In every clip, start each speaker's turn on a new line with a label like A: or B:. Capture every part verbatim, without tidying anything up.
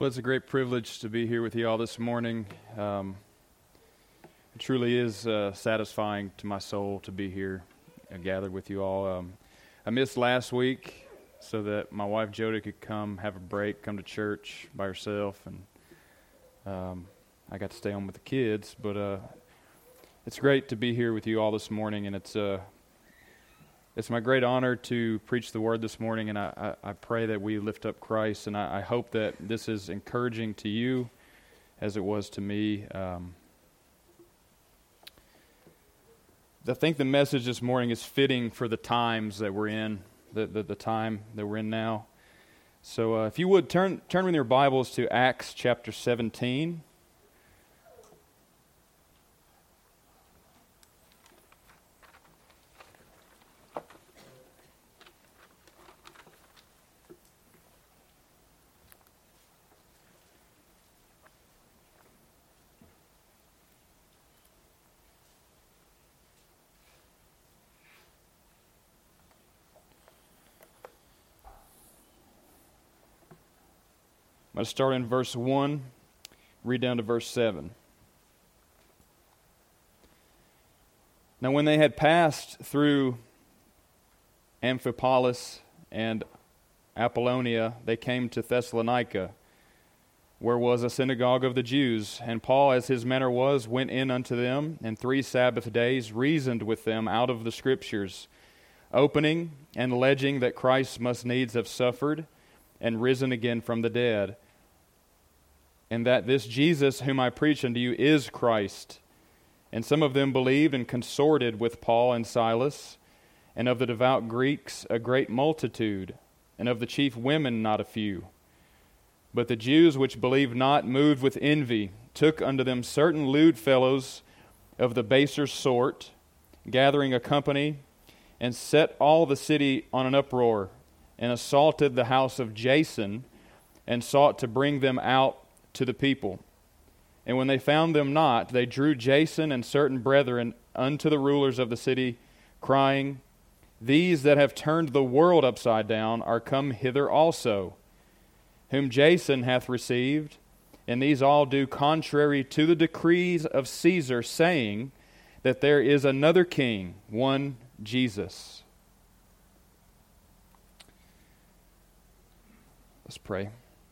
A: Well, it's a great privilege to be here with you all this morning. Um, it truly is uh, satisfying to my soul to be here and gathered with you all. Um, I missed last week so that my wife Jody could come, have a break, come to church by herself, and um, I got to stay home with the kids. But uh, it's great to be here with you all this morning, and it's uh, it's my great honor to preach the word this morning, and I, I, I pray that we lift up Christ, and I, I hope that this is encouraging to you as it was to me. Um, I think the message this morning is fitting for the times that we're in, the, the, the time that we're in now. So uh, if you would, turn, turn with your Bibles to Acts chapter seventeen. I'm going to start in verse one, read down to verse seven. Now when they had passed through Amphipolis and Apollonia, they came to Thessalonica, where was a synagogue of the Jews. And Paul, as his manner was, went in unto them, and three Sabbath days reasoned with them out of the Scriptures, opening and alleging that Christ must needs have suffered and risen again from the dead, and that this Jesus whom I preach unto you is Christ. And some of them believed and consorted with Paul and Silas, and of the devout Greeks a great multitude, and of the chief women not a few. But the Jews which believed not, moved with envy, took unto them certain lewd fellows of the baser sort, gathering a company, and set all the city on an uproar, and assaulted the house of Jason, and sought to bring them out to the people. And when they found them not, they drew Jason and certain brethren unto the rulers of the city, crying, These that have turned the world upside down are come hither also, whom Jason hath received, and these all do contrary to the decrees of Caesar, saying that there is another king, one Jesus. Let's pray.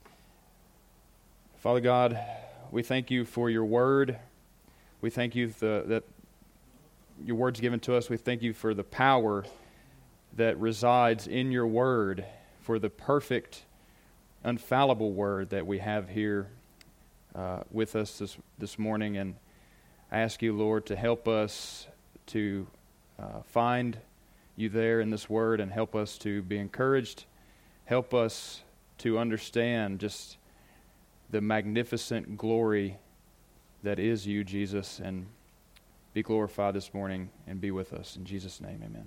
A: Father God, we thank you for your word. We thank you the, that your word's given to us. We thank you for the power that resides in your word, for the perfect, infallible word that we have here uh, with us this, this morning. And I ask you, Lord, to help us to uh, find you there in this word and help us to be encouraged. Help us to understand just the magnificent glory that is you, Jesus, and be glorified this morning and be with us. In Jesus' name, amen.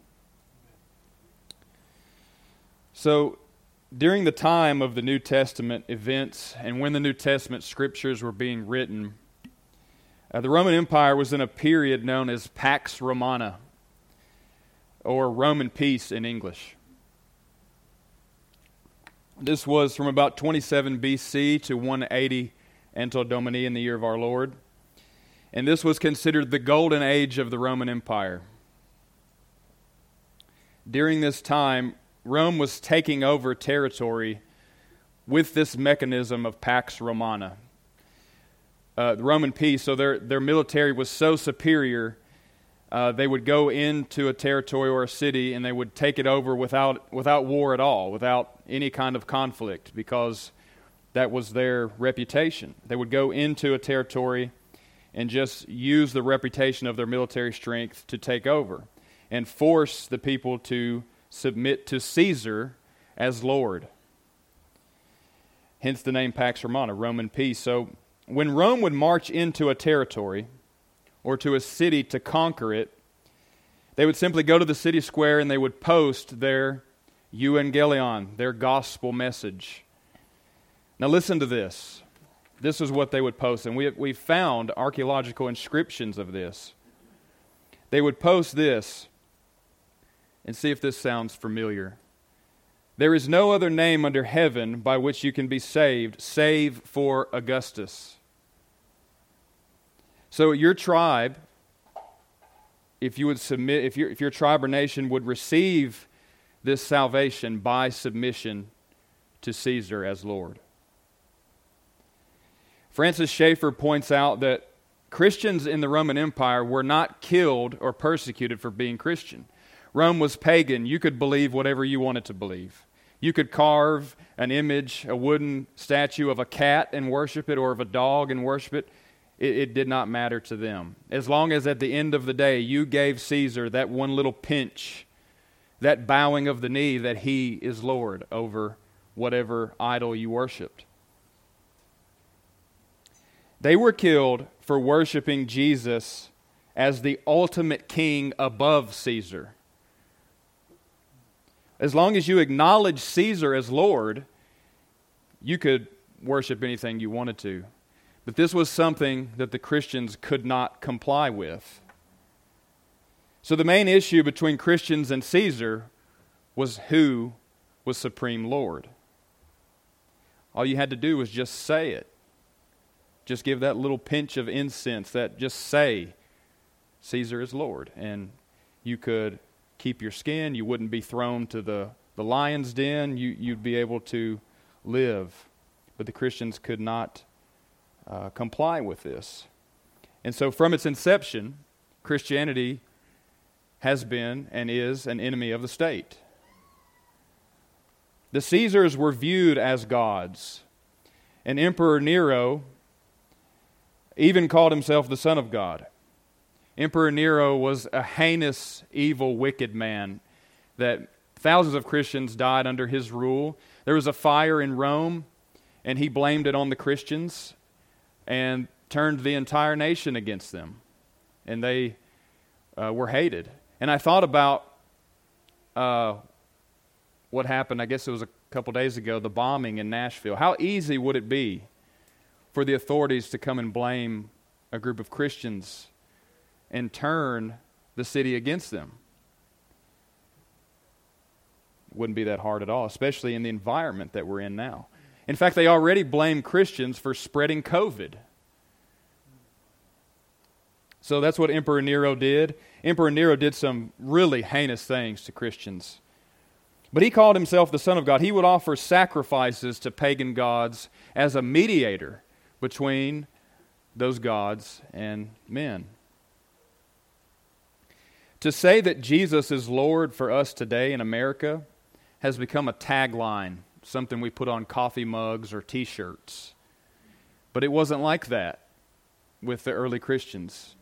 A: So, during the time of the New Testament events and when the New Testament scriptures were being written, uh, the Roman Empire was in a period known as Pax Romana, or Roman peace in English. This was from about twenty-seven B C to one eighty Anno Domini in the year of our Lord. And this was considered the golden age of the Roman Empire. During this time, Rome was taking over territory with this mechanism of Pax Romana. Uh, the Roman peace, so their, their military was so superior, uh, they would go into a territory or a city and they would take it over without without war at all, without any kind of conflict, because that was their reputation. They would go into a territory and just use the reputation of their military strength to take over and force the people to submit to Caesar as Lord. Hence the name Pax Romana, Roman peace. So when Rome would march into a territory or to a city to conquer it, they would simply go to the city square and they would post their euangelion, their gospel message. Now listen to this. This is what they would post, and we we found archaeological inscriptions of this. They would post this, and see if this sounds familiar. There is no other name under heaven by which you can be saved, save for Augustus. So your tribe, if you would submit, if your, if your tribe or nation would receive this salvation by submission to Caesar as Lord. Francis Schaeffer points out that Christians in the Roman Empire were not killed or persecuted for being Christian. Rome was pagan. You could believe whatever you wanted to believe. You could carve an image, a wooden statue of a cat and worship it, or of a dog and worship it. It, it did not matter to them. As long as at the end of the day you gave Caesar that one little pinch, that bowing of the knee that he is Lord over whatever idol you worshiped. They were killed for worshiping Jesus as the ultimate king above Caesar. As long as you acknowledge Caesar as Lord, you could worship anything you wanted to. But this was something that the Christians could not comply with. So the main issue between Christians and Caesar was who was supreme Lord. All you had to do was just say it. Just give that little pinch of incense, that just say, Caesar is Lord. And you could keep your skin. You wouldn't be thrown to the, the lion's den. You, you'd be able to live. But the Christians could not uh, comply with this. And so from its inception, Christianity has been and is an enemy of the state. The Caesars were viewed as gods. And Emperor Nero even called himself the Son of God. Emperor Nero was a heinous, evil, wicked man that thousands of Christians died under his rule. There was a fire in Rome, and he blamed it on the Christians and turned the entire nation against them. And they uh, were hated. And I thought about uh, what happened, I guess it was a couple days ago, the bombing in Nashville. How easy would it be for the authorities to come and blame a group of Christians and turn the city against them? It wouldn't be that hard at all, especially in the environment that we're in now. In fact, they already blame Christians for spreading COVID. So that's what Emperor Nero did. Emperor Nero did some really heinous things to Christians. But he called himself the Son of God. He would offer sacrifices to pagan gods as a mediator between those gods and men. To say that Jesus is Lord for us today in America has become a tagline, something we put on coffee mugs or t-shirts. But it wasn't like that with the early Christians.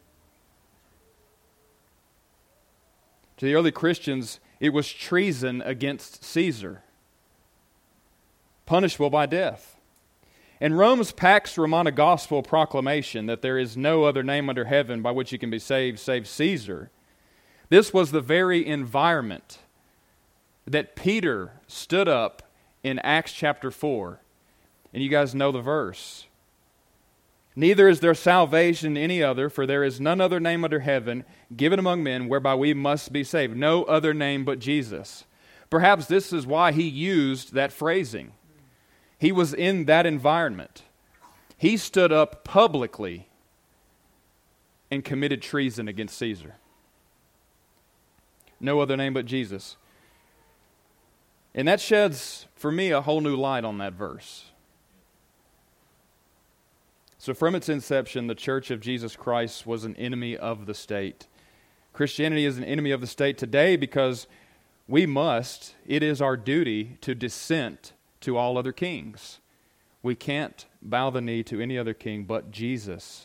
A: To the early Christians, it was treason against Caesar, punishable by death. And Rome's Pax Romana Gospel proclamation that there is no other name under heaven by which you can be saved save Caesar, this was the very environment that Peter stood up in Acts chapter four. And you guys know the verse. Neither is there salvation in any other, for there is none other name under heaven given among men whereby we must be saved. No other name but Jesus. Perhaps this is why he used that phrasing. He was in that environment. He stood up publicly and committed treason against Caesar. No other name but Jesus. And that sheds, for me, a whole new light on that verse. So from its inception, the Church of Jesus Christ was an enemy of the state. Christianity is an enemy of the state today because we must, it is our duty to dissent to all other kings. We can't bow the knee to any other king but Jesus.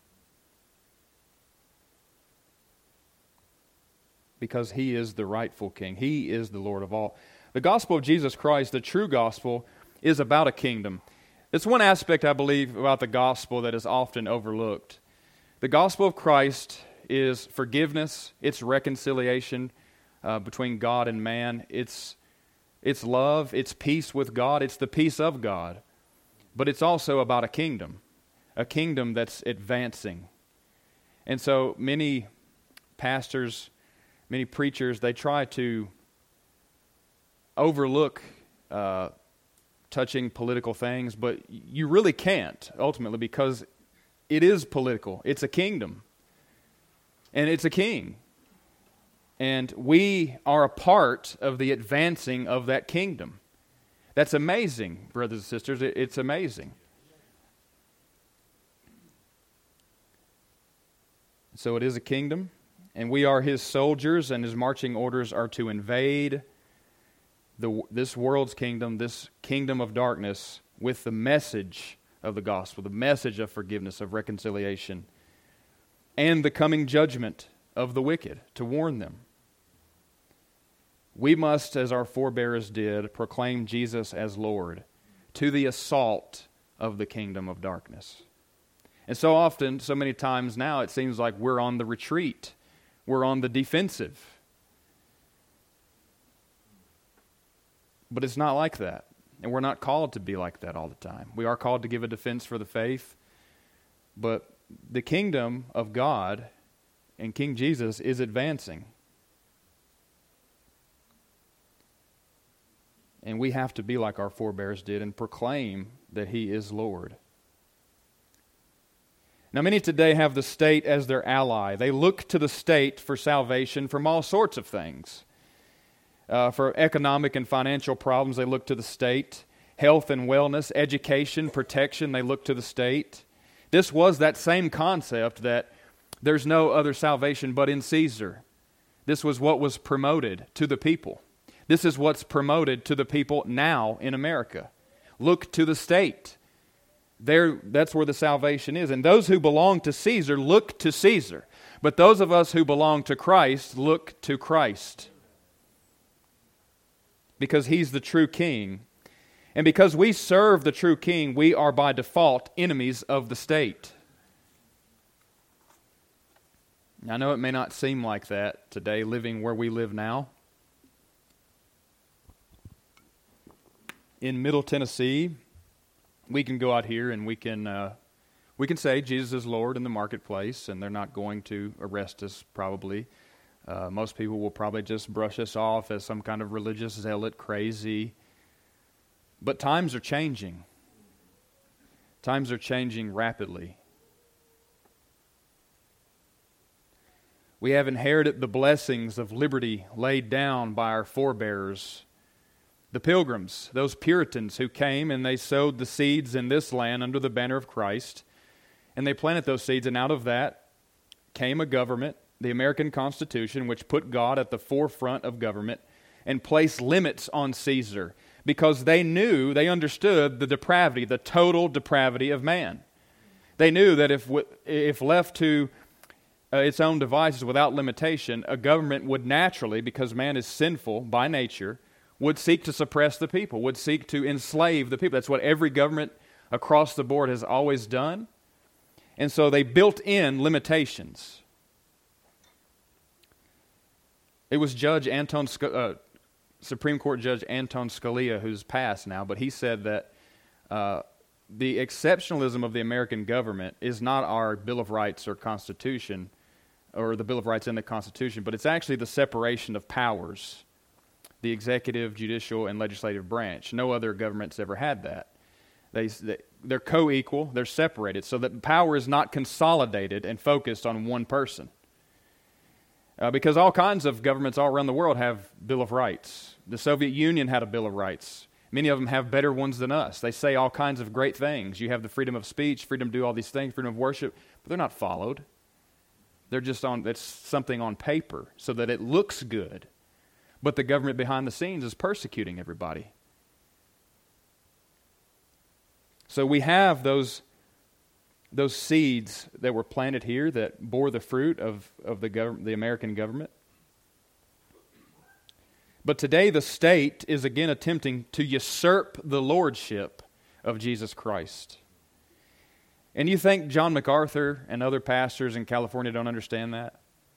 A: Because he is the rightful king. He is the Lord of all. The gospel of Jesus Christ, the true gospel, is about a kingdom. It's one aspect, I believe, about the gospel that is often overlooked. The gospel of Christ is forgiveness, it's reconciliation uh, between God and man, it's It's love, it's peace with God, it's the peace of God. But it's also about a kingdom, a kingdom that's advancing. And so many pastors, many preachers, they try to overlook uh, touching political things, but you really can't, ultimately, because it is political. It's a kingdom. And it's a king. And we are a part of the advancing of that kingdom. That's amazing, brothers and sisters. It's amazing. So it is a kingdom, and we are his soldiers, and his marching orders are to invade the, this world's kingdom, this kingdom of darkness, with the message of the gospel, the message of forgiveness, of reconciliation, and the coming judgment of the wicked, to warn them. We must, as our forebears did, proclaim Jesus as Lord to the assault of the kingdom of darkness. And so often, so many times now, it seems like we're on the retreat. We're on the defensive. But it's not like that. And we're not called to be like that all the time. We are called to give a defense for the faith. But the kingdom of God and King Jesus is advancing. And we have to be like our forebears did and proclaim that he is Lord. Now, many today have the state as their ally. They look to the state for salvation from all sorts of things. Uh, for economic and financial problems, they look to the state. Health and wellness, education, protection, they look to the state. This was that same concept that there's no other salvation but in Caesar. This was what was promoted to the people. This is what's promoted to the people now in America. Look to the state. There, that's where the salvation is. And those who belong to Caesar look to Caesar. But those of us who belong to Christ look to Christ. Because he's the true king. And because we serve the true king, we are by default enemies of the state. I know it may not seem like that today, living where we live now. In Middle Tennessee, we can go out here and we can uh, we can say Jesus is Lord in the marketplace, and they're not going to arrest us probably. Uh, most people will probably just brush us off as some kind of religious zealot, crazy. But times are changing. Times are changing rapidly. We have inherited the blessings of liberty laid down by our forebears. The pilgrims, those Puritans who came and they sowed the seeds in this land under the banner of Christ, and they planted those seeds, and out of that came a government, the American Constitution, which put God at the forefront of government and placed limits on Caesar because they knew, they understood the depravity, the total depravity of man. They knew that if if left to uh, its own devices without limitation, a government would naturally, because man is sinful by nature, would seek to suppress the people, would seek to enslave the people. That's what every government across the board has always done. And so they built in limitations. It was Judge Anton, uh, Supreme Court Judge Anton Scalia, who's passed now, but he said that uh, the exceptionalism of the American government is not our Bill of Rights or Constitution, or the Bill of Rights in the Constitution, but it's actually the separation of powers. The executive, judicial, and legislative branch. No other government's ever had that. They, they're co-equal, they're separated, so that power is not consolidated and focused on one person. Uh, because all kinds of governments all around the world have Bill of Rights. The Soviet Union had a Bill of Rights. Many of them have better ones than us. They say all kinds of great things. You have the freedom of speech, freedom to do all these things, freedom of worship, but they're not followed. They're just on, it's something on paper so that it looks good. But the government behind the scenes is persecuting everybody. So we have those, those seeds that were planted here that bore the fruit of, of the, gov- the American government. But today the state is again attempting to usurp the lordship of Jesus Christ. And you think John MacArthur and other pastors in California don't understand that?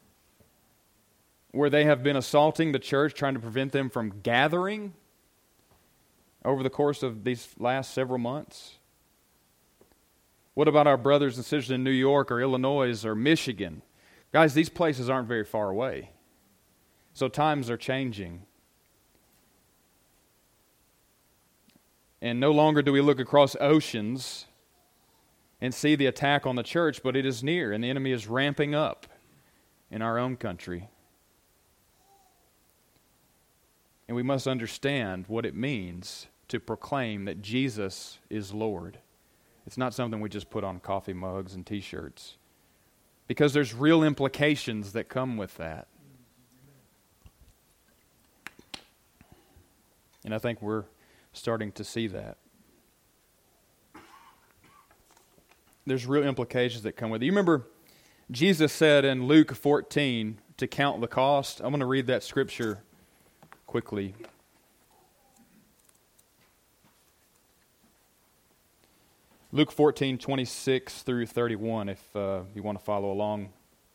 A: Where they have been assaulting the church, trying to prevent them from gathering over the course of these last several months? What about our brothers and sisters in New York or Illinois or Michigan? Guys, these places aren't very far away. So times are changing. And no longer do we look across oceans and see the attack on the church, but it is near, and the enemy is ramping up in our own country. And we must understand what it means to proclaim that Jesus is Lord. It's not something we just put on coffee mugs and t-shirts, because there's real implications that come with that. And I think we're starting to see that. There's real implications that come with it. You remember Jesus said in Luke fourteen to count the cost? I'm going to read that scripture quickly. Luke fourteen, twenty-six through thirty-one, if uh, you want to follow along.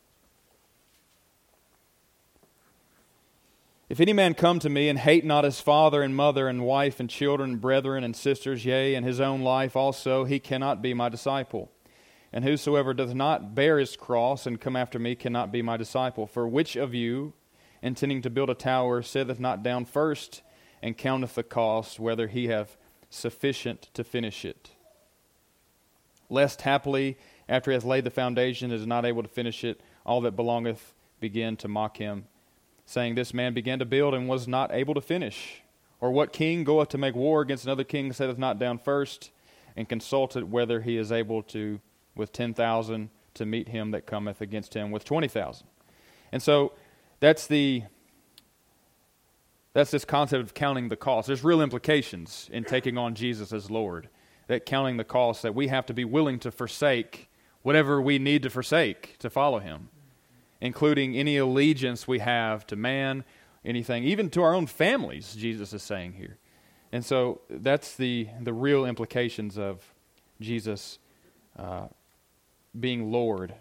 A: If any man come to me and hate not his father and mother and wife and children and brethren and sisters, yea, and his own life also, he cannot be my disciple. And whosoever doth not bear his cross and come after me cannot be my disciple. For which of you, intending to build a tower, sitteth not down first and counteth the cost, whether he have sufficient to finish it? Lest haply, after he hath laid the foundation, is not able to finish it, all that belongeth begin to mock him, saying, This man began to build and was not able to finish. Or what king goeth to make war against another king, sitteth not down first, and consulteth whether he is able to, with ten thousand, to meet him that cometh against him with twenty thousand. And so that's the that's this concept of counting the cost. There's real implications in taking on Jesus as Lord. That counting the cost, that we have to be willing to forsake whatever we need to forsake to follow him, including any allegiance we have to man, anything, even to our own families, Jesus is saying here. And so that's the, the real implications of Jesus uh, being Lord.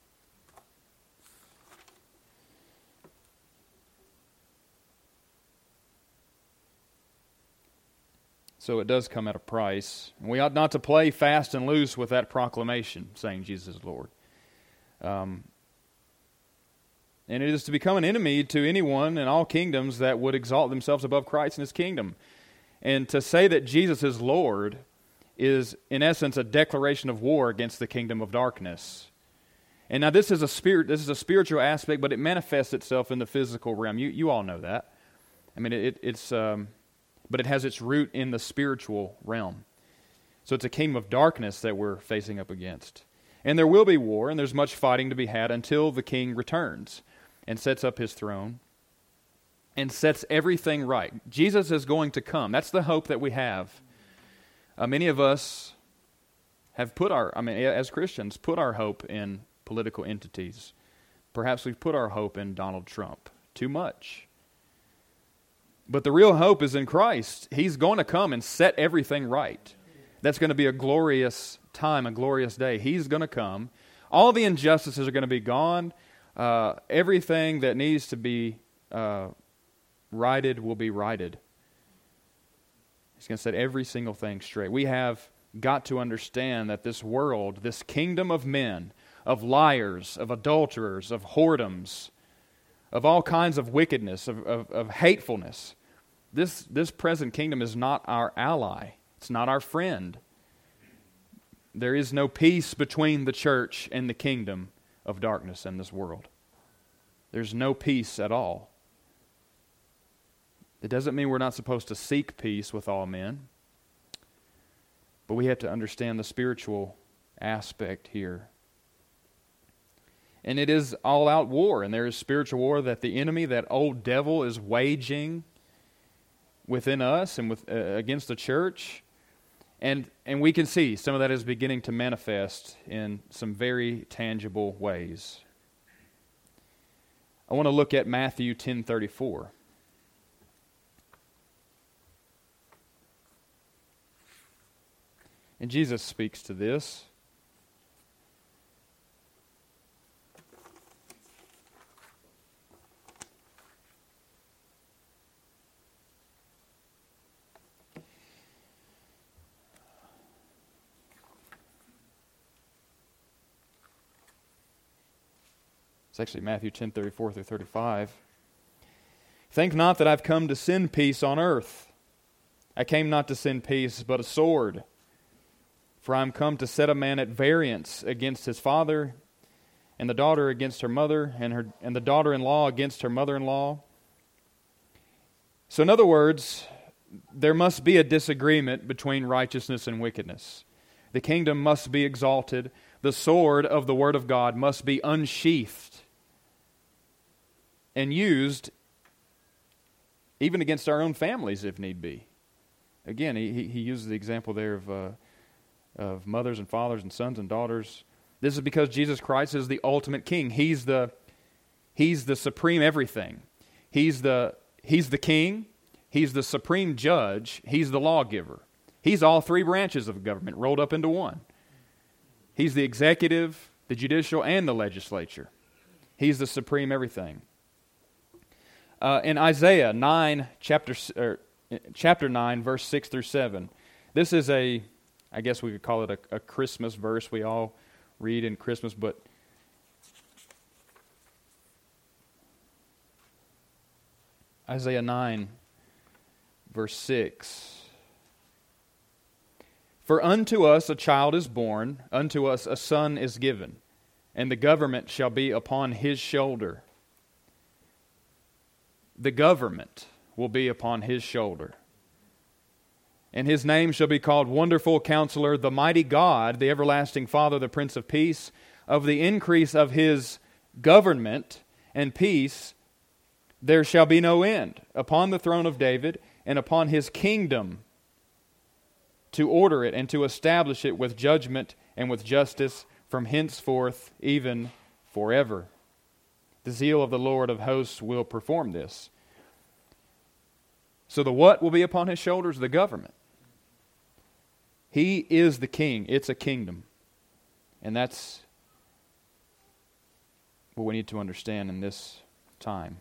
A: So it does come at a price. And we ought not to play fast and loose with that proclamation, saying Jesus is Lord. Um, and it is to become an enemy to anyone in all kingdoms that would exalt themselves above Christ and his kingdom. And to say that Jesus is Lord is, in essence, a declaration of war against the kingdom of darkness. And now this is a spirit. This is a spiritual aspect, but it manifests itself in the physical realm. You you all know that. I mean, it, it's... Um, but it has its root in the spiritual realm. So it's a kingdom of darkness that we're facing up against. And there will be war, and there's much fighting to be had until the king returns and sets up his throne and sets everything right. Jesus is going to come. That's the hope that we have. Uh, many of us have put our, I mean, as Christians, put our hope in political entities. Perhaps we've put our hope in Donald Trump too much. But the real hope is in Christ. He's going to come and set everything right. That's going to be a glorious time, a glorious day. He's going to come. All the injustices are going to be gone. Uh, everything that needs to be uh, righted will be righted. He's going to set every single thing straight. We have got to understand that this world, this kingdom of men, of liars, of adulterers, of whoredoms, of all kinds of wickedness, of, of, of hatefulness. This, this present kingdom is not our ally. It's not our friend. There is no peace between the church and the kingdom of darkness in this world. There's no peace at all. It doesn't mean we're not supposed to seek peace with all men, but we have to understand the spiritual aspect here. And it is all-out war, and there is spiritual war that the enemy, that old devil, is waging within us and with uh, against the church. And and we can see some of that is beginning to manifest in some very tangible ways. I want to look at Matthew ten thirty-four. And Jesus speaks to this. It's actually Matthew ten thirty-four through thirty-five. Think not that I've come to send peace on earth. I came not to send peace, but a sword. For I am come to set a man at variance against his father, and the daughter against her mother, and her and the daughter-in-law against her mother-in-law. So in other words, there must be a disagreement between righteousness and wickedness. The kingdom must be exalted. The sword of the Word of God must be unsheathed and used even against our own families if need be. Again, he, he uses the example there of, uh, of mothers and fathers and sons and daughters. This is because Jesus Christ is the ultimate king. He's the, he's the supreme everything. He's the, he's the king. He's the supreme judge. He's the lawgiver. He's all three branches of government rolled up into one. He's the executive, the judicial, and the legislature. He's the supreme everything. Uh, in Isaiah nine, chapter or, chapter nine, verse six through seven, this is a, I guess we could call it a, a Christmas verse. We all read in Christmas, but Isaiah nine, verse six. For unto us a child is born, unto us a son is given, and the government shall be upon his shoulder. The government will be upon his shoulder. And his name shall be called Wonderful Counselor, the Mighty God, the Everlasting Father, the Prince of Peace. Of the increase of his government and peace there shall be no end, upon the throne of David and upon his kingdom, to order it and to establish it with judgment and with justice from henceforth even forever. The zeal of the Lord of hosts will perform this. So the what will be upon his shoulders? The government. He is the king. It's a kingdom. And that's what we need to understand in this time.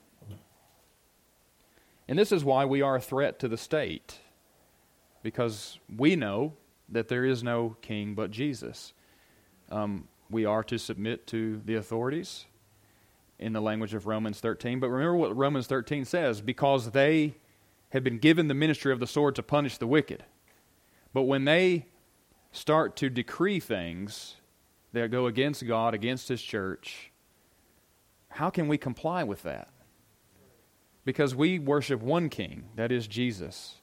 A: And this is why we are a threat to the state. Because we know that there is no king but Jesus. Um, we are to submit to the authorities in the language of Romans thirteen. But remember what Romans thirteen says, because they have been given the ministry of the sword to punish the wicked. But when they start to decree things that go against God, against His church, how can we comply with that? Because we worship one king, that is Jesus.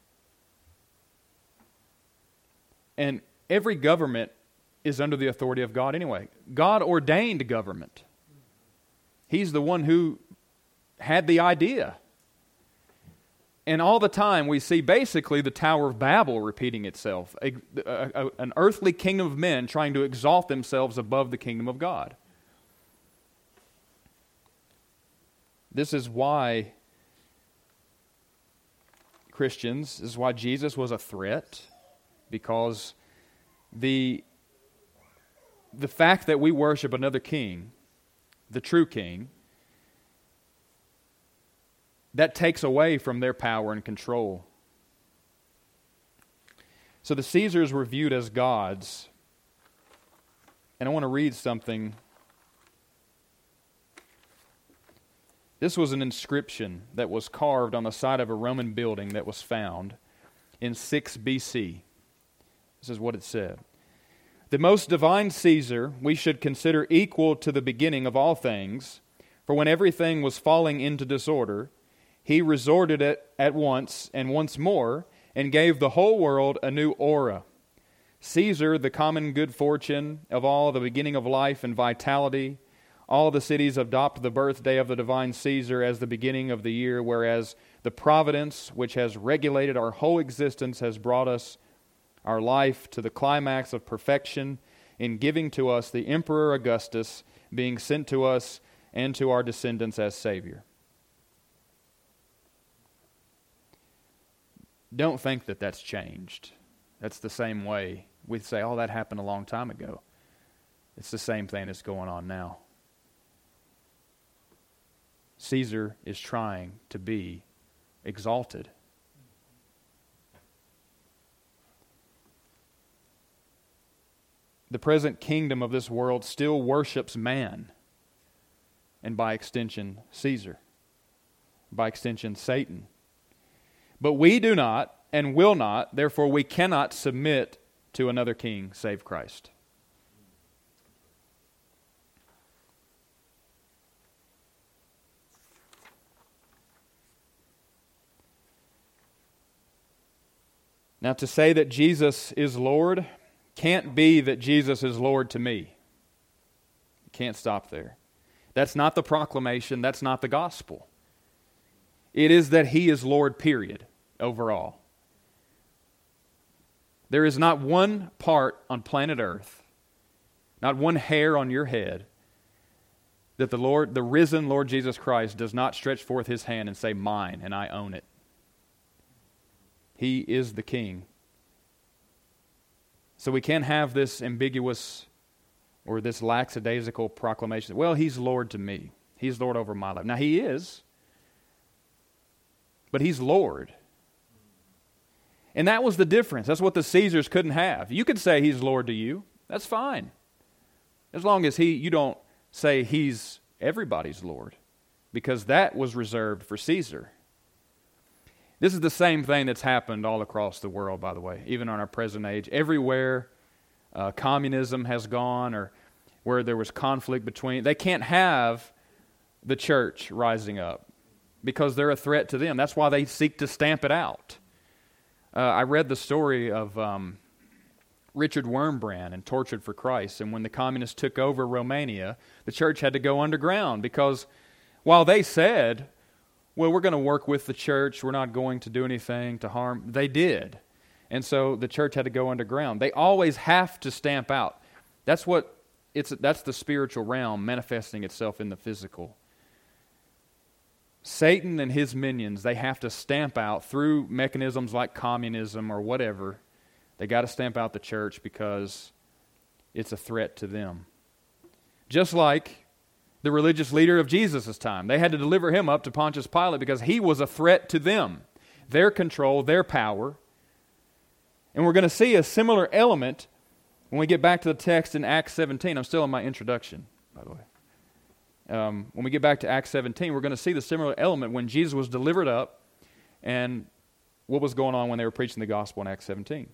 A: And every government is under the authority of God anyway. God ordained government. He's the one who had the idea. And all the time we see basically the Tower of Babel repeating itself. A, a, a, an earthly kingdom of men trying to exalt themselves above the kingdom of God. This is why Christians, this is why Jesus was a threat. Because the, the fact that we worship another king, the true king, that takes away from their power and control. So the Caesars were viewed as gods. And I want to read something. This was an inscription that was carved on the side of a Roman building that was found in six B C. This is what it said. The most divine Caesar we should consider equal to the beginning of all things, for when everything was falling into disorder, he resorted it at once and once more and gave the whole world a new aura. Caesar, the common good fortune of all, the beginning of life and vitality. All the cities adopt the birthday of the divine Caesar as the beginning of the year, whereas the providence which has regulated our whole existence has brought us our life to the climax of perfection in giving to us the Emperor Augustus, being sent to us and to our descendants as Savior. Don't think that that's changed. That's the same way. We say, oh, that happened a long time ago. It's the same thing that's going on now. Caesar is trying to be exalted. The present kingdom of this world still worships man, and by extension, Caesar. By extension, Satan. But we do not, and will not, therefore we cannot submit to another king save Christ. Now, to say that Jesus is Lord can't be that Jesus is Lord to me. You can't stop there. That's not the proclamation. That's not the gospel. It is that He is Lord, period, overall. There is not one part on planet Earth, not one hair on your head, that the Lord, the risen Lord Jesus Christ does not stretch forth His hand and say, mine, and I own it. He is the King. So we can't have this ambiguous or this lackadaisical proclamation. Well, He's Lord to me. He's Lord over my life. Now, He is, but He's Lord. And that was the difference. That's what the Caesars couldn't have. You could say He's Lord to you. That's fine. As long as he, you don't say He's everybody's Lord, because that was reserved for Caesar. This is the same thing that's happened all across the world, by the way, even on our present age. Everywhere uh, communism has gone, or where there was conflict between, they can't have the church rising up because they're a threat to them. That's why they seek to stamp it out. Uh, I read the story of um, Richard Wurmbrand and Tortured for Christ, and when the communists took over Romania, the church had to go underground because while they said, well, we're going to work with the church, we're not going to do anything to harm, they did. And so the church had to go underground. They always have to stamp out. That's what it's that's the spiritual realm manifesting itself in the physical. Satan and his minions, they have to stamp out through mechanisms like communism or whatever. They got to stamp out the church because it's a threat to them. Just like the religious leader of Jesus' time. They had to deliver him up to Pontius Pilate because he was a threat to them, their control, their power. And we're going to see a similar element when we get back to the text in Acts seventeen. I'm still in my introduction, by the way. Um, when we get back to Acts seventeen, we're going to see the similar element when Jesus was delivered up and what was going on when they were preaching the gospel in Acts seventeen.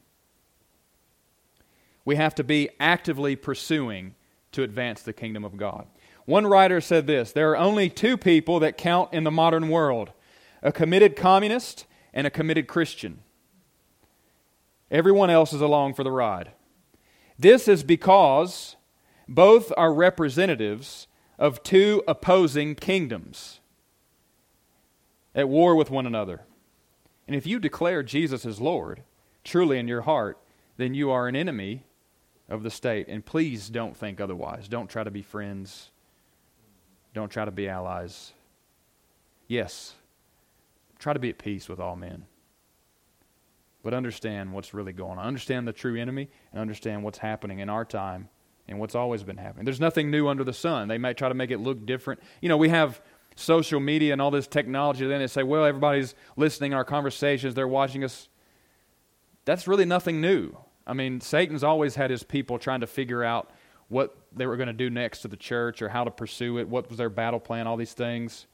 A: We have to be actively pursuing to advance the kingdom of God. One writer said this: there are only two people that count in the modern world, a committed communist and a committed Christian. Everyone else is along for the ride. This is because both are representatives of two opposing kingdoms at war with one another. And if you declare Jesus as Lord, truly in your heart, then you are an enemy of the state. And please don't think otherwise. Don't try to be friends. Don't try to be allies. Yes, try to be at peace with all men. But understand what's really going on. Understand the true enemy and understand what's happening in our time and what's always been happening. There's nothing new under the sun. They might try to make it look different. You know, we have social media and all this technology. Then they say, well, everybody's listening to our conversations. They're watching us. That's really nothing new. I mean, Satan's always had his people trying to figure out what they were going to do next to the church or how to pursue it, what was their battle plan, all these things.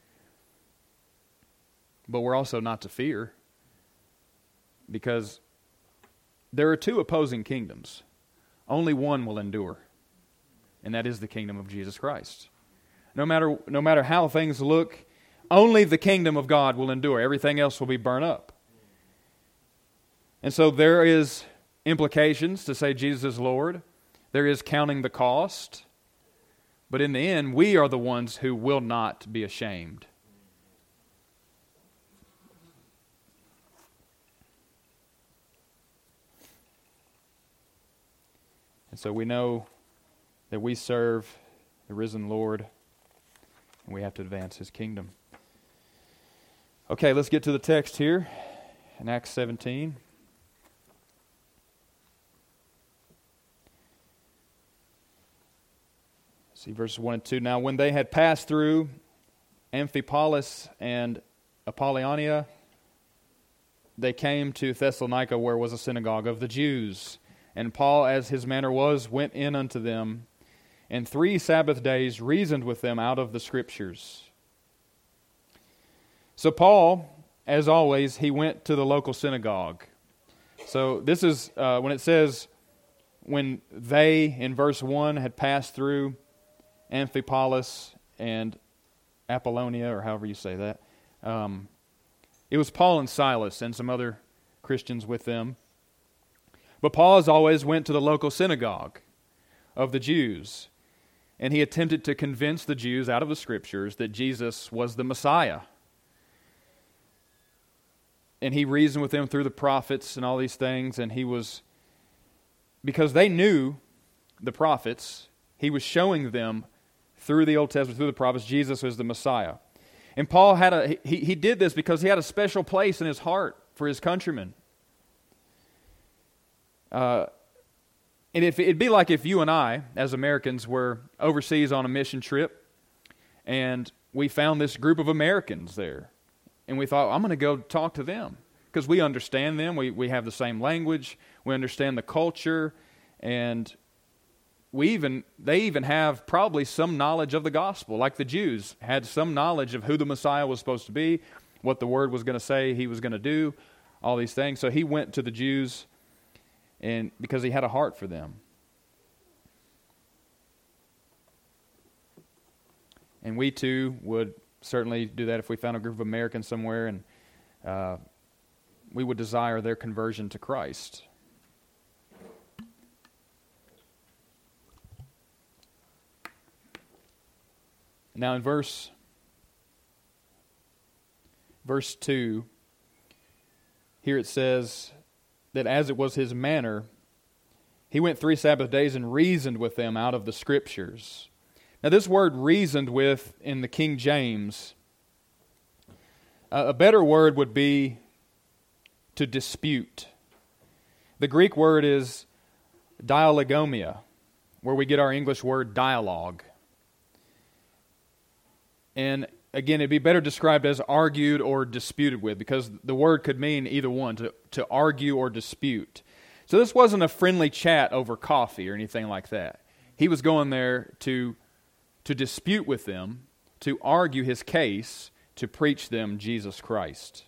A: But we're also not to fear, because there are two opposing kingdoms. Only one will endure, and that is the kingdom of Jesus Christ. No matter, no matter how things look, only the kingdom of God will endure. Everything else will be burned up. And so there is implications to say Jesus is Lord. There is counting the cost. But in the end, we are the ones who will not be ashamed. And so we know that we serve the risen Lord, and we have to advance His kingdom. Okay, let's get to the text here in Acts seventeen. See verses one and two. Now when they had passed through Amphipolis and Apollonia, they came to Thessalonica, where was a synagogue of the Jews. And Paul, as his manner was, went in unto them, and three Sabbath days reasoned with them out of the Scriptures. So Paul, as always, he went to the local synagogue. So this is uh, when it says, when they, in verse one, had passed through Amphipolis and Apollonia, or however you say that, um, it was Paul and Silas and some other Christians with them. But Paul, as always, went to the local synagogue of the Jews, and he attempted to convince the Jews out of the Scriptures that Jesus was the Messiah. And he reasoned with them through the prophets and all these things, and he was, because they knew the prophets, he was showing them through the Old Testament, through the prophets, Jesus was the Messiah. And Paul had a, he, he did this because he had a special place in his heart for his countrymen. Uh, and if it'd be like if you and I, as Americans, were overseas on a mission trip, and we found this group of Americans there, and we thought, I'm going to go talk to them because we understand them. We we have the same language. We understand the culture, and we even they even have probably some knowledge of the gospel, like the Jews had some knowledge of who the Messiah was supposed to be, what the Word was going to say he was going to do, all these things. So he went to the Jews, and because he had a heart for them. And we too would certainly do that if we found a group of Americans somewhere, and uh, we would desire their conversion to Christ. Now in verse verse two, here it says that as it was his manner, he went three Sabbath days and reasoned with them out of the Scriptures. Now this word reasoned with in the King James, uh, a better word would be to dispute. The Greek word is dialogomia, where we get our English word dialogue. And again, it'd be better described as argued or disputed with, because the word could mean either one, to, to argue or dispute. So this wasn't a friendly chat over coffee or anything like that. He was going there to to dispute with them, to argue his case, to preach them Jesus Christ.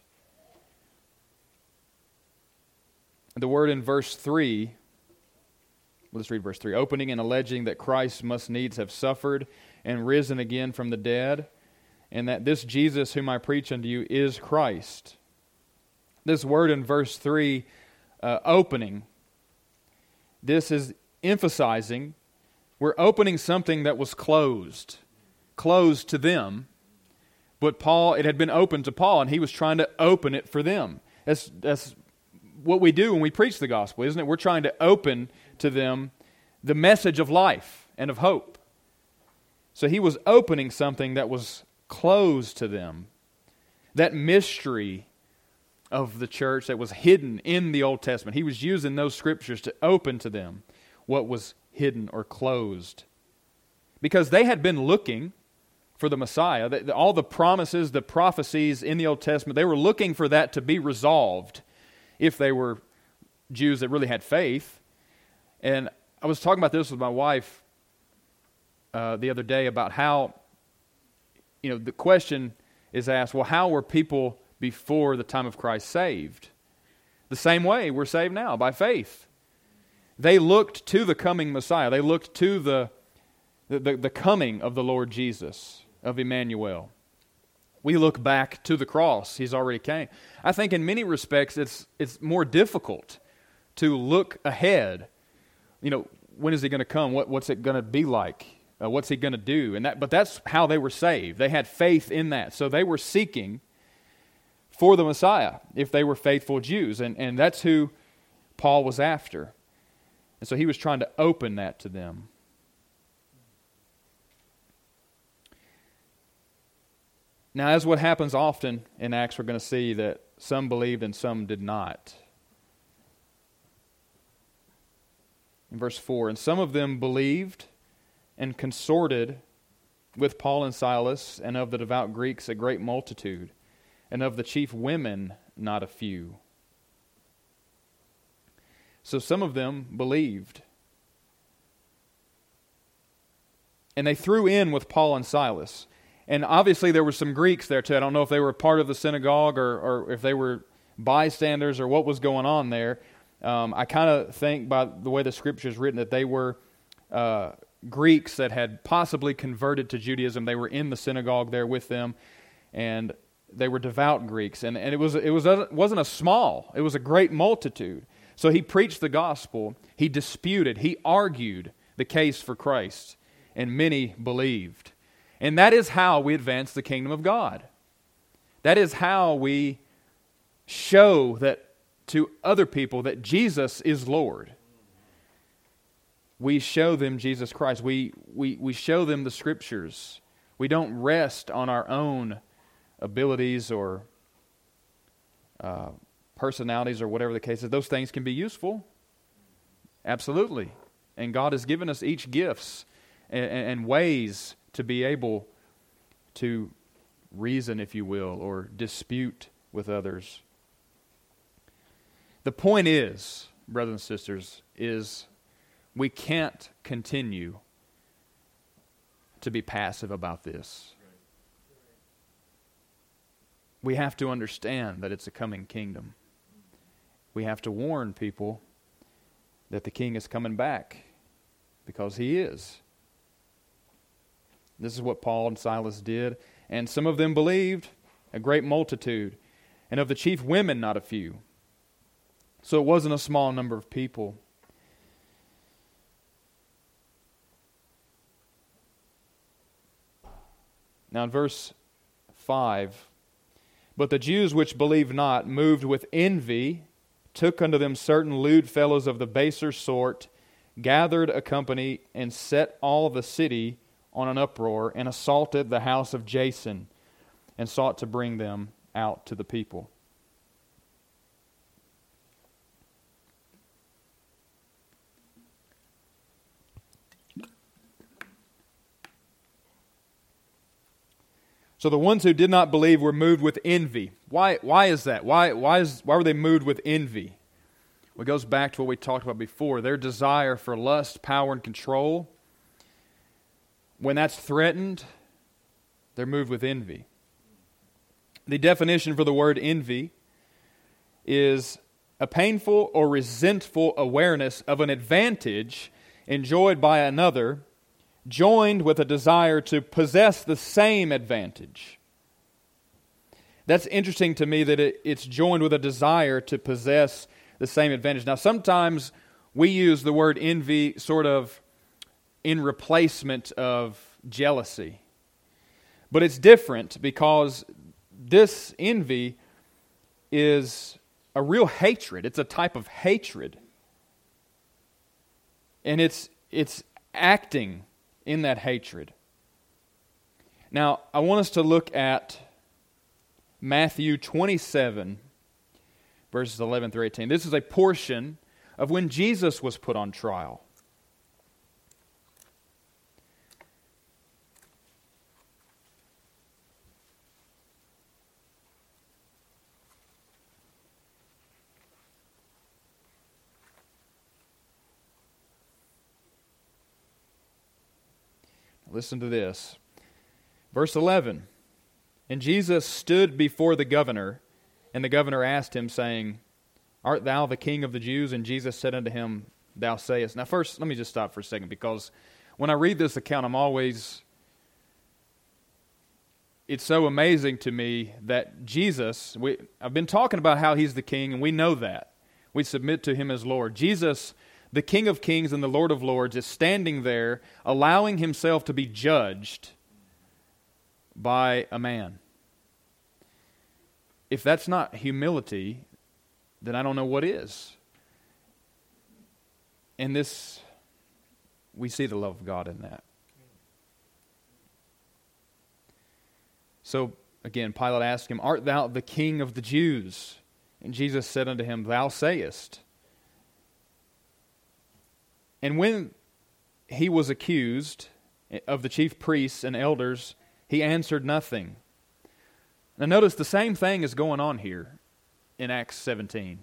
A: The word in verse three, let's read verse three, opening and alleging that Christ must needs have suffered and risen again from the dead, and that this Jesus whom I preach unto you is Christ. This word in verse three, uh, opening, this is emphasizing we're opening something that was closed, closed to them, but Paul, it had been opened to Paul, and he was trying to open it for them. That's, that's what we do when we preach the gospel, isn't it? We're trying to open to them the message of life and of hope. So he was opening something that was closed to them, that mystery of the church that was hidden in the Old Testament. He was using those scriptures to open to them what was hidden or closed. Because they had been looking for the Messiah. All the promises, the prophecies in the Old Testament, they were looking for that to be resolved if they were Jews that really had faith. And I was talking about this with my wife uh, the other day about how, you know, the question is asked, well, how were people before the time of Christ saved? The same way we're saved now, by faith. They looked to the coming Messiah. They looked to the, the, the, the coming of the Lord Jesus, of Emmanuel. We look back to the cross. He's already came. I think in many respects it's it's more difficult to look ahead. You know, when is he going to come? What, what's it going to be like? Uh, what's he going to do? And that, but that's how they were saved. They had faith in that. So they were seeking for the Messiah if they were faithful Jews. And, and that's who Paul was after. And so he was trying to open that to them. Now, as what happens often in Acts, we're going to see that some believed and some did not. In verse four, and some of them believed and consorted with Paul and Silas, and of the devout Greeks a great multitude, and of the chief women not a few. So some of them believed. And they threw in with Paul and Silas. And obviously there were some Greeks there too. I don't know if they were part of the synagogue or, or if they were bystanders or what was going on there. Um, I kind of think by the way the Scripture is written that they were uh, Greeks that had possibly converted to Judaism. They were in the synagogue there with them, and they were devout Greeks. And, and it was it was it wasn't a small; it was a great multitude. So he preached the gospel. He disputed. He argued the case for Christ, and many believed. And that is how we advance the kingdom of God. That is how we show that to other people that Jesus is Lord. We show them Jesus Christ. We, we, we show them the Scriptures. We don't rest on our own abilities or uh, personalities or whatever the case is. Those things can be useful. Absolutely. And God has given us each gifts and, and ways to be able to reason, if you will, or dispute with others. The point is, brothers and sisters, is we can't continue to be passive about this. We have to understand that it's a coming kingdom. We have to warn people that the king is coming back, because he is. This is what Paul and Silas did, and some of them believed, a great multitude, and of the chief women not a few. So it wasn't a small number of people. Now in verse five, but the Jews which believed not, moved with envy, took unto them certain lewd fellows of the baser sort, gathered a company, and set all the city on an uproar, and assaulted the house of Jason, and sought to bring them out to the people. So the ones who did not believe were moved with envy. Why, why is that? Why, why, is, why were they moved with envy? Well, it goes back to what we talked about before. Their desire for lust, power, and control. When that's threatened, they're moved with envy. The definition for the word envy is a painful or resentful awareness of an advantage enjoyed by another, joined with a desire to possess the same advantage. That's interesting to me that it, it's joined with a desire to possess the same advantage. Now, sometimes we use the word envy sort of in replacement of jealousy. But it's different, because this envy is a real hatred. It's a type of hatred. And it's it's acting in that hatred. Now, I want us to look at Matthew twenty-seven, verses eleven through eighteen. This is a portion of when Jesus was put on trial. Listen to this. Verse eleven. And Jesus stood before the governor, and the governor asked him, saying, Art thou the king of the Jews? And Jesus said unto him, Thou sayest. Now first, let me just stop for a second, because when I read this account, I'm always... It's so amazing to me that Jesus... We, I've been talking about how He's the king, and we know that. We submit to Him as Lord. Jesus, the King of Kings and the Lord of Lords, is standing there, allowing Himself to be judged by a man. If that's not humility, then I don't know what is. And this, we see the love of God in that. So, again, Pilate asked him, Art thou the king of the Jews? And Jesus said unto him, Thou sayest. And when he was accused of the chief priests and elders, he answered nothing. Now notice the same thing is going on here in Acts seventeen.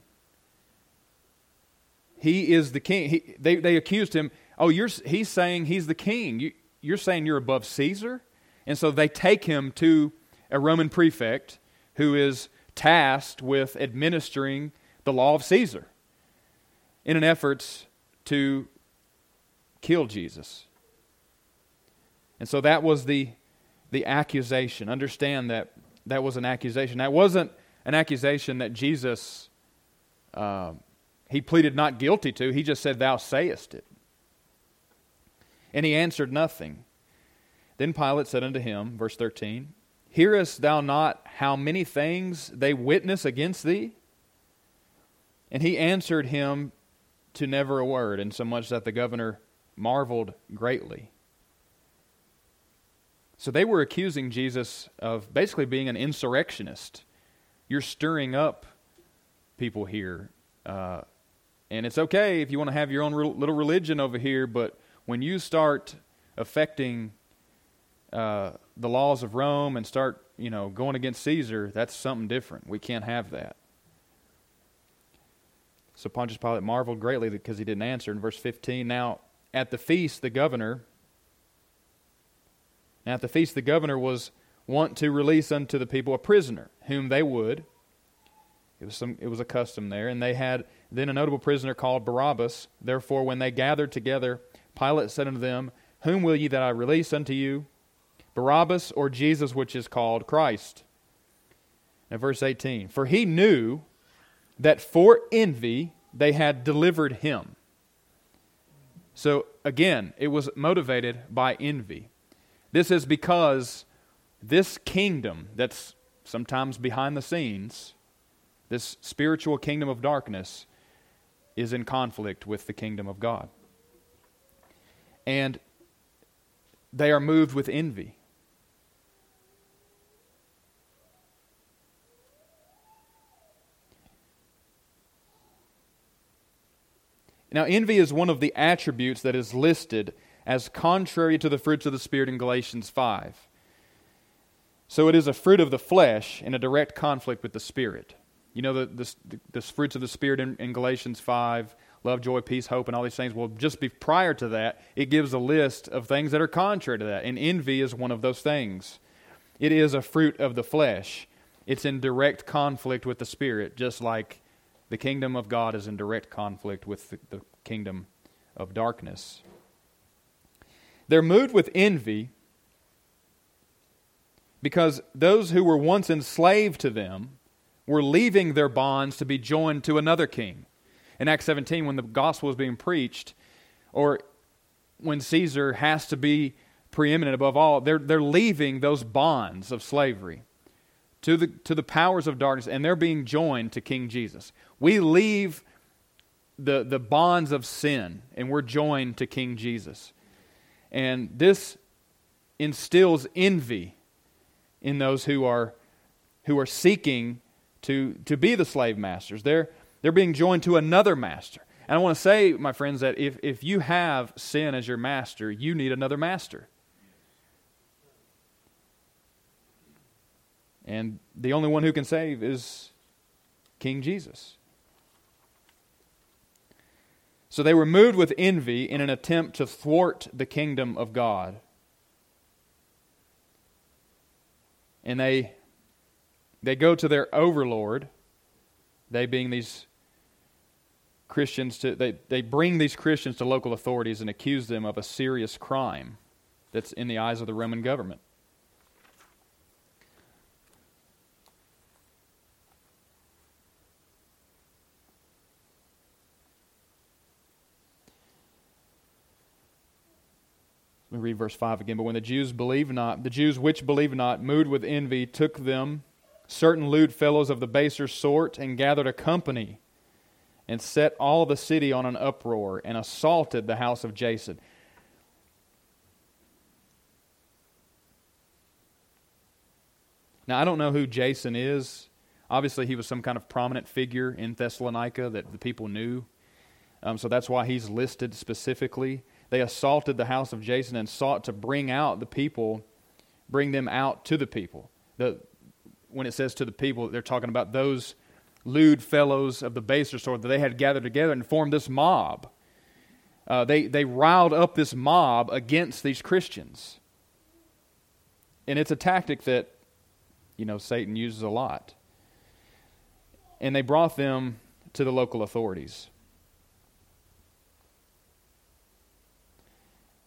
A: He is the king. He, they, they accused him, oh, you're, he's saying he's the king. You, you're saying you're above Caesar? And so they take him to a Roman prefect who is tasked with administering the law of Caesar. in an effort to kill Jesus. And so that was the, the accusation. Understand that that was an accusation. That wasn't an accusation that Jesus, uh, he pleaded not guilty to. He just said, thou sayest it. And he answered nothing. Then Pilate said unto him, verse thirteen, hearest thou not how many things they witness against thee? And he answered him to never a word, insomuch that the governor marveled greatly. So they were accusing Jesus of basically being an insurrectionist. You're stirring up people here. Uh, and it's okay if you want to have your own little religion over here, but when you start affecting uh, the laws of Rome and start, you know, going against Caesar, that's something different. We can't have that. So Pontius Pilate marveled greatly because he didn't answer. In verse fifteen, now at the feast the governor, now at the feast the governor was wont to release unto the people a prisoner, whom they would. It was some. It was a custom there, and they had then a notable prisoner called Barabbas. Therefore, when they gathered together, Pilate said unto them, whom will ye that I release unto you, Barabbas or Jesus, which is called Christ? Now, verse eighteen, for he knew that for envy they had delivered him. So again, it was motivated by envy. This is because this kingdom that's sometimes behind the scenes, this spiritual kingdom of darkness, is in conflict with the kingdom of God. And they are moved with envy. Now, envy is one of the attributes that is listed as contrary to the fruits of the Spirit in Galatians five. So it is a fruit of the flesh in a direct conflict with the Spirit. You know, the, the, the fruits of the Spirit in, in Galatians five, love, joy, peace, hope, and all these things. Well, just be prior to that, it gives a list of things that are contrary to that. And envy is one of those things. It is a fruit of the flesh. It's in direct conflict with the Spirit, just like the kingdom of God is in direct conflict with the, the kingdom of darkness. They're moved with envy because those who were once enslaved to them were leaving their bonds to be joined to another king. In Acts seventeen, when the gospel is being preached, or when Caesar has to be preeminent above all, they're, they're leaving those bonds of slavery to the, to the powers of darkness, and they're being joined to King Jesus. We leave the, the bonds of sin, and we're joined to King Jesus. And this instills envy in those who are who are seeking to, to be the slave masters. They're, they're being joined to another master. And I want to say, my friends, that if, if you have sin as your master, you need another master. And the only one who can save is King Jesus. So they were moved with envy in an attempt to thwart the kingdom of God. And they they go to their overlord, they being these Christians, to they, they bring these Christians to local authorities and accuse them of a serious crime that's in the eyes of the Roman government. Let me read verse five again. But when the Jews believed not, the Jews which believed not, moved with envy, took them certain lewd fellows of the baser sort, and gathered a company, and set all the city on an uproar, and assaulted the house of Jason. Now, I don't know who Jason is. Obviously, he was some kind of prominent figure in Thessalonica that the people knew. Um, so that's why he's listed specifically. They assaulted the house of Jason and sought to bring out the people, bring them out to the people. The, when it says to the people, they're talking about those lewd fellows of the baser sort that they had gathered together and formed this mob. Uh, they, they riled up this mob against these Christians. And it's a tactic that, you know, Satan uses a lot. And they brought them to the local authorities.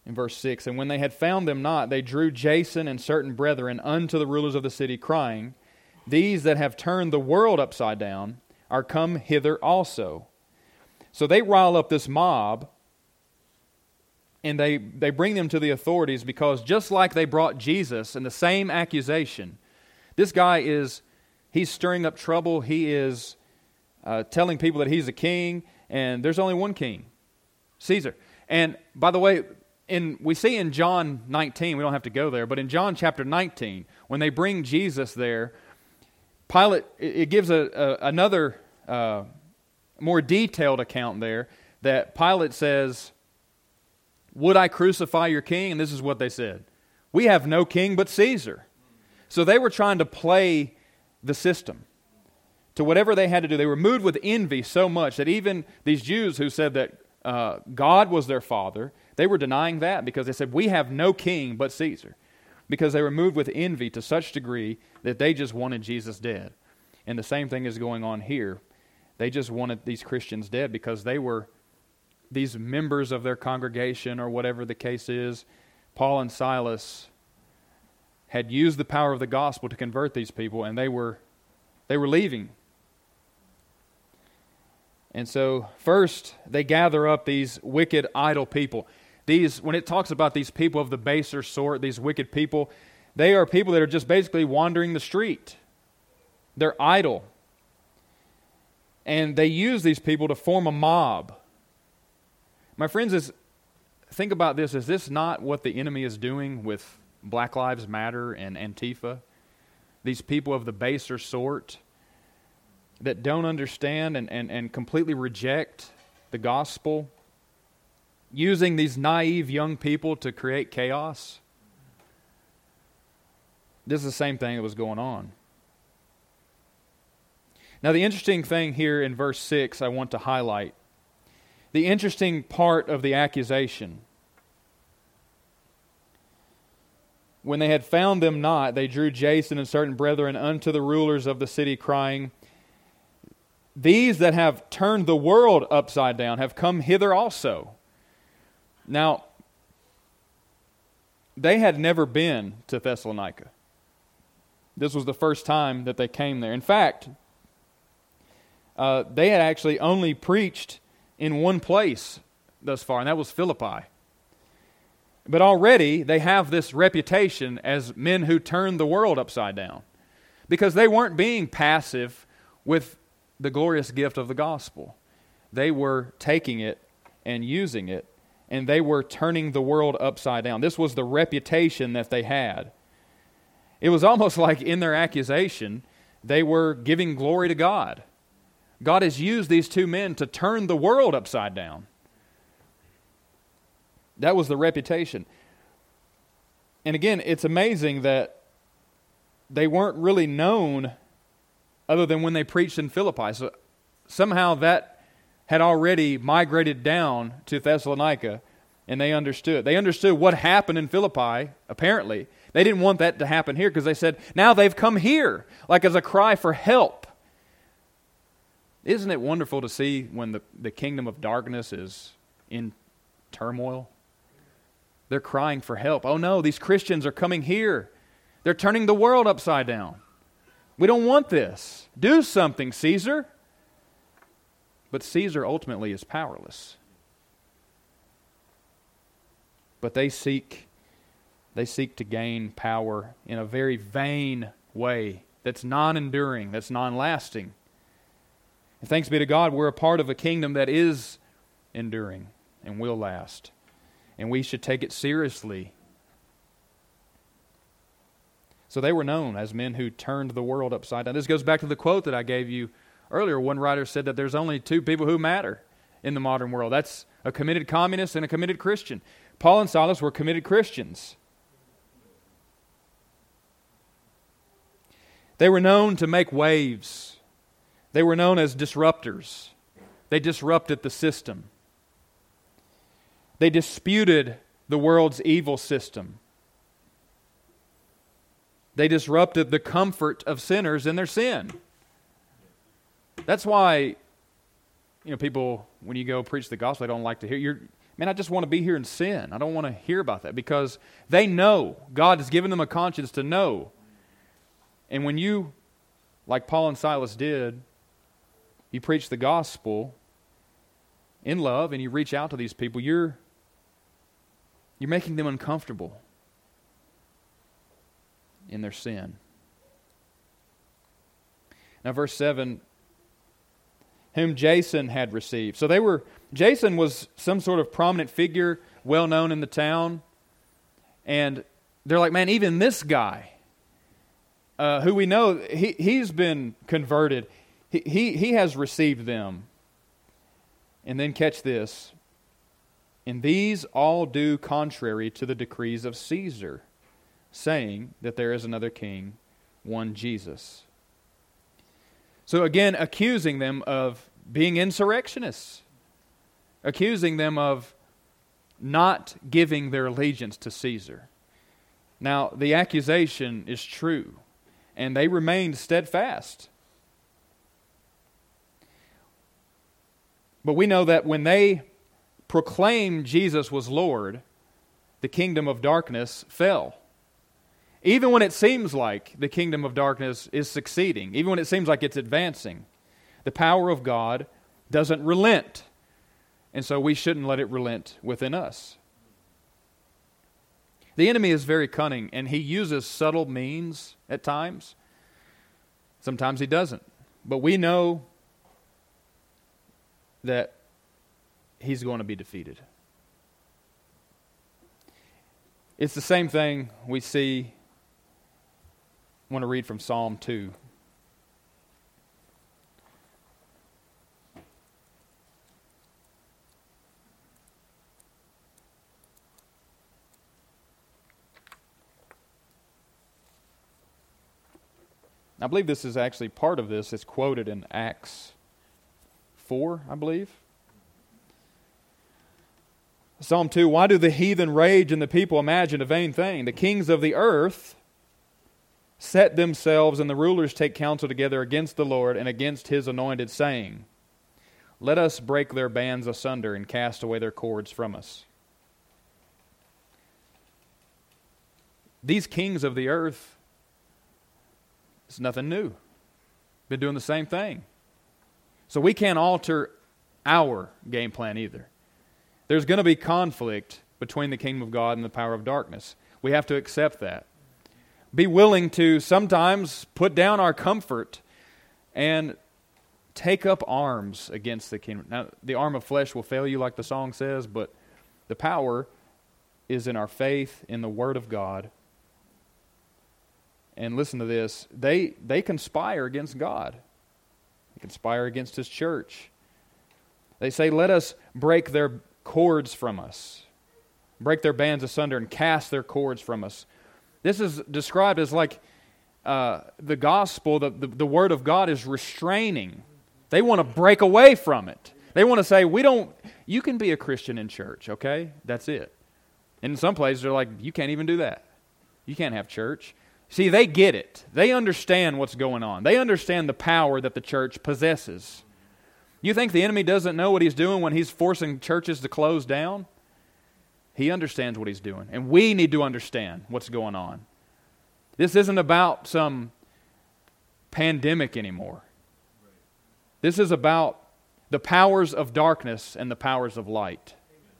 A: In verse six, and when they had found them not, they drew Jason and certain brethren unto the rulers of the city, crying, These that have turned the world upside down are come hither also. So they rile up this mob, and they, they bring them to the authorities, because just like they brought Jesus in the same accusation, this guy is, he's stirring up trouble. He is uh, telling people that he's a king, and there's only one king, Caesar. And by the way, in we see in John nineteen, we don't have to go there, but in John chapter nineteen, when they bring Jesus there, Pilate, it gives a, a another uh, more detailed account there, that Pilate says, would I crucify your king? And this is what they said. We have no king but Caesar. So they were trying to play the system to whatever they had to do. They were moved with envy so much that even these Jews who said that uh, God was their father, they were denying that, because they said, we have no king but Caesar. Because they were moved with envy to such degree that they just wanted Jesus dead. And the same thing is going on here. They just wanted these Christians dead because they were these members of their congregation, or whatever the case is. Paul and Silas had used the power of the gospel to convert these people, and they were they were leaving. And so first they gather up these wicked, idle people. These, when it talks about these people of the baser sort, these wicked people, they are people that are just basically wandering the street. They're idle. And they use these people to form a mob. My friends, is think about this. Is this not what the enemy is doing with Black Lives Matter and Antifa? These people of the baser sort that don't understand and, and, and completely reject the gospel, using these naive young people to create chaos. This is the same thing that was going on. Now, the interesting thing here in verse six I want to highlight, the interesting part of the accusation. When they had found them not, they drew Jason and certain brethren unto the rulers of the city, crying, These that have turned the world upside down have come hither also. Now, they had never been to Thessalonica. This was the first time that they came there. In fact, uh, they had actually only preached in one place thus far, and that was Philippi. But already they have this reputation as men who turned the world upside down, because they weren't being passive with the glorious gift of the gospel. They were taking it and using it, and they were turning the world upside down. This was the reputation that they had. It was almost like in their accusation, they were giving glory to God. God has used these two men to turn the world upside down. That was the reputation. And again, it's amazing that they weren't really known other than when they preached in Philippi. So somehow that had already migrated down to Thessalonica, and they understood. They understood what happened in Philippi, apparently. They didn't want that to happen here, because they said, now they've come here, like as a cry for help. Isn't it wonderful to see when the, the kingdom of darkness is in turmoil? They're crying for help. Oh no, these Christians are coming here. They're turning the world upside down. We don't want this. Do something, Caesar. But Caesar ultimately is powerless. But they seek, they seek to gain power in a very vain way that's non-enduring, that's non-lasting. And thanks be to God, we're a part of a kingdom that is enduring and will last. And we should take it seriously. So they were known as men who turned the world upside down. This goes back to the quote that I gave you earlier. One writer said that there's only two people who matter in the modern world. That's a committed communist and a committed Christian. Paul and Silas were committed Christians. They were known to make waves. They were known as disruptors. They disrupted the system. They disputed the world's evil system. They disrupted the comfort of sinners in their sin. That's why, you know, people, when you go preach the gospel, they don't like to hear. You're, man, I just want to be here and sin. I don't want to hear about that, because they know. God has given them a conscience to know. And when you, like Paul and Silas did, you preach the gospel in love and you reach out to these people, you're, you're making them uncomfortable in their sin. Now verse seven, whom Jason had received. So they were, Jason was some sort of prominent figure, well known in the town. And they're like, man, even this guy, uh, who we know, he, he's been converted. He, he, he has received them. And then catch this. And these all do contrary to the decrees of Caesar, saying that there is another king, one Jesus. So again, accusing them of being insurrectionists, accusing them of not giving their allegiance to Caesar. Now, the accusation is true, and they remained steadfast. But we know that when they proclaimed Jesus was Lord, the kingdom of darkness fell. Even when it seems like the kingdom of darkness is succeeding, even when it seems like it's advancing, the power of God doesn't relent. And so we shouldn't let it relent within us. The enemy is very cunning, and he uses subtle means at times. Sometimes he doesn't. But we know that he's going to be defeated. It's the same thing we see. I want to read from Psalm two. I believe this is actually part of this. It's quoted in Acts four, I believe. Psalm two, why do the heathen rage and the people imagine a vain thing? The kings of the earth set themselves, and the rulers take counsel together against the Lord and against His anointed, saying, let us break their bands asunder and cast away their cords from us. These kings of the earth, it's nothing new. Been doing the same thing. So we can't alter our game plan either. There's going to be conflict between the kingdom of God and the power of darkness. We have to accept that. Be willing to sometimes put down our comfort and take up arms against the kingdom. Now, the arm of flesh will fail you, like the song says, but the power is in our faith, in the Word of God. And listen to this. They, they conspire against God. They conspire against His church. They say, let us break their cords from us. Break their bands asunder and cast their cords from us. This is described as like uh, the gospel, the, the, the Word of God is restraining. They want to break away from it. They want to say, we don't, you can be a Christian in church, okay? That's it. And in some places, they're like, you can't even do that. You can't have church. See, they get it. They understand what's going on. They understand the power that the church possesses. You think the enemy doesn't know what he's doing when he's forcing churches to close down? He understands what he's doing. And we need to understand what's going on. This isn't about some pandemic anymore. This is about the powers of darkness and the powers of light.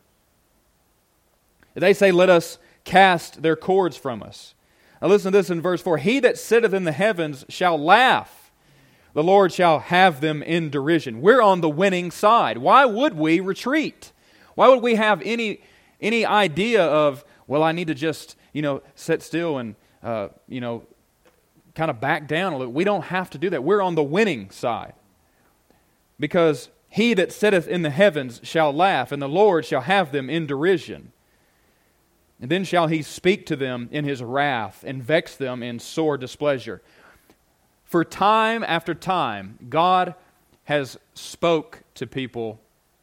A: They say, let us cast their cords from us. Now listen to this in verse four. He that sitteth in the heavens shall laugh. The Lord shall have them in derision. We're on the winning side. Why would we retreat? Why would we have any any idea of, well, I need to just, you know, sit still and, uh, you know, kind of back down a little? We don't have to do that. We're on the winning side. Because he that sitteth in the heavens shall laugh, and the Lord shall have them in derision. And then shall He speak to them in His wrath, and vex them in sore displeasure. For time after time, God has spoke to people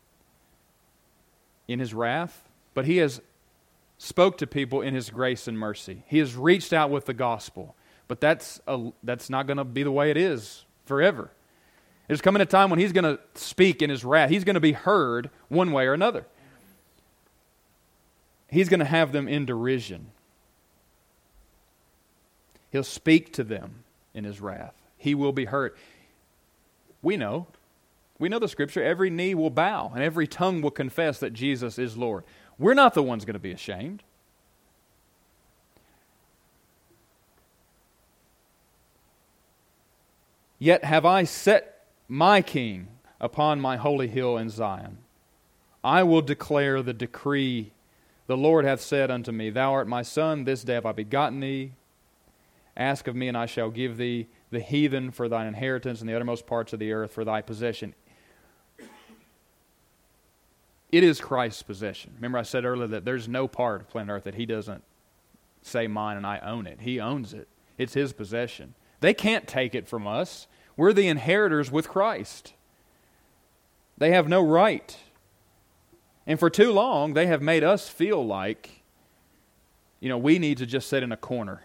A: in His wrath, but He has spoke to people in His grace and mercy. He has reached out with the gospel. But that's a, that's not going to be the way it is forever. There's coming a time when He's going to speak in His wrath. He's going to be heard one way or another. He's going to have them in derision. He'll speak to them in His wrath. He will be hurt. We know. We know the Scripture. Every knee will bow and every tongue will confess that Jesus is Lord. We're not the ones going to be ashamed. Yet have I set my King upon my holy hill in Zion. I will declare the decree. The Lord hath said unto me, Thou art my son, this day have I begotten thee. Ask of me, and I shall give thee the heathen for thine inheritance, and the uttermost parts of the earth for thy possession. It is Christ's possession. Remember I said earlier that there's no part of planet Earth that He doesn't say mine and I own it. He owns it. It's His possession. They can't take it from us. We're the inheritors with Christ. They have no right. And for too long, they have made us feel like, you know, we need to just sit in a corner.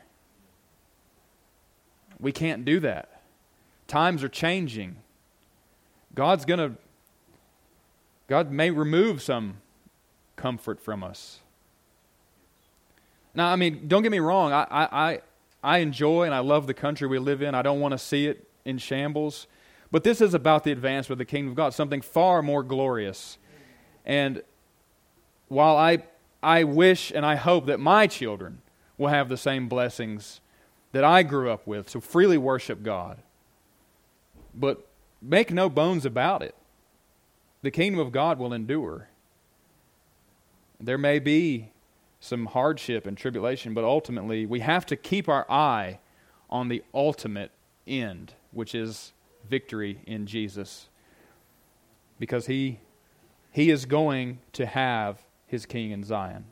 A: We can't do that. Times are changing. God's going to, God may remove some comfort from us. Now, I mean, don't get me wrong. I, I, I enjoy and I love the country we live in. I don't want to see it in shambles. But this is about the advancement of the kingdom of God, something far more glorious. And while I I wish and I hope that my children will have the same blessings that I grew up with, to freely worship God. But make no bones about it. The kingdom of God will endure. There may be some hardship and tribulation, but ultimately we have to keep our eye on the ultimate end, which is victory in Jesus. Because He, he is going to have His King in Zion.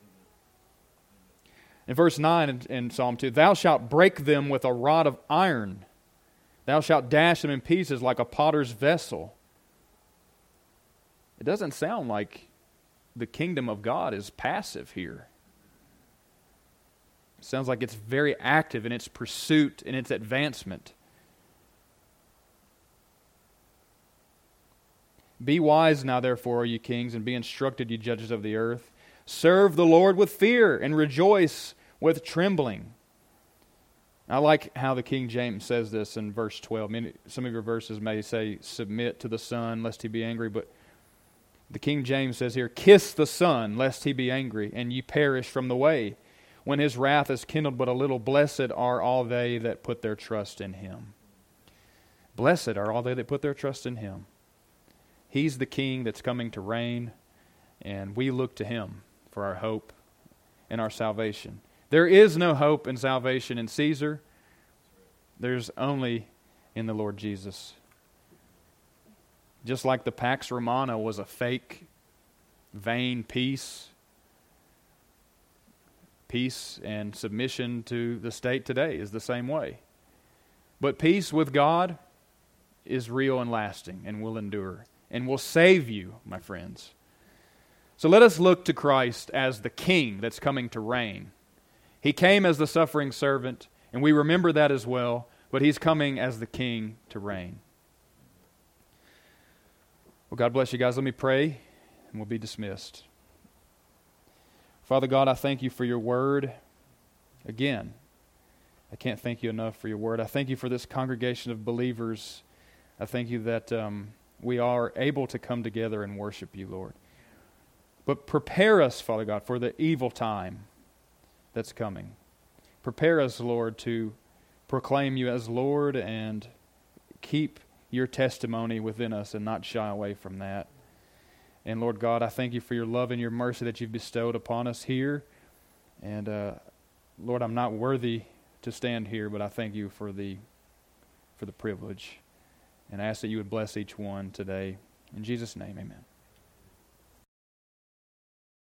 A: In verse nine in, in Psalm two, Thou shalt break them with a rod of iron. Thou shalt dash them in pieces like a potter's vessel. It doesn't sound like the kingdom of God is passive here. It sounds like it's very active in its pursuit and its advancement. Be wise now, therefore, O you kings, and be instructed, you judges of the earth. Serve the Lord with fear and rejoice with trembling. I like how the King James says this in verse twelve. I mean, some of your verses may say, submit to the Son, lest He be angry, but the King James says here, kiss the Son, lest He be angry, and ye perish from the way. When His wrath is kindled but a little, blessed are all they that put their trust in Him. Blessed are all they that put their trust in Him. He's the King that's coming to reign, and we look to Him for our hope and our salvation. There is no hope and salvation in Caesar. There's only in the Lord Jesus. Just like the Pax Romana was a fake, vain peace, peace and submission to the state today is the same way. But peace with God is real and lasting and will endure and will save you, my friends. So let us look to Christ as the King that's coming to reign. He came as the suffering servant, and we remember that as well, but He's coming as the King to reign. Well, God bless you guys. Let me pray, and we'll be dismissed. Father God, I thank You for Your word. Again, I can't thank You enough for Your word. I thank You for this congregation of believers. I thank You that um, we are able to come together and worship You, Lord. But prepare us, Father God, for the evil time that's coming. Prepare us, Lord, to proclaim You as Lord and keep Your testimony within us and not shy away from that. And Lord God, I thank You for Your love and Your mercy that You've bestowed upon us here. And uh, Lord, I'm not worthy to stand here, but I thank You for the for the privilege. And I ask that You would bless each one today. In Jesus' name, amen.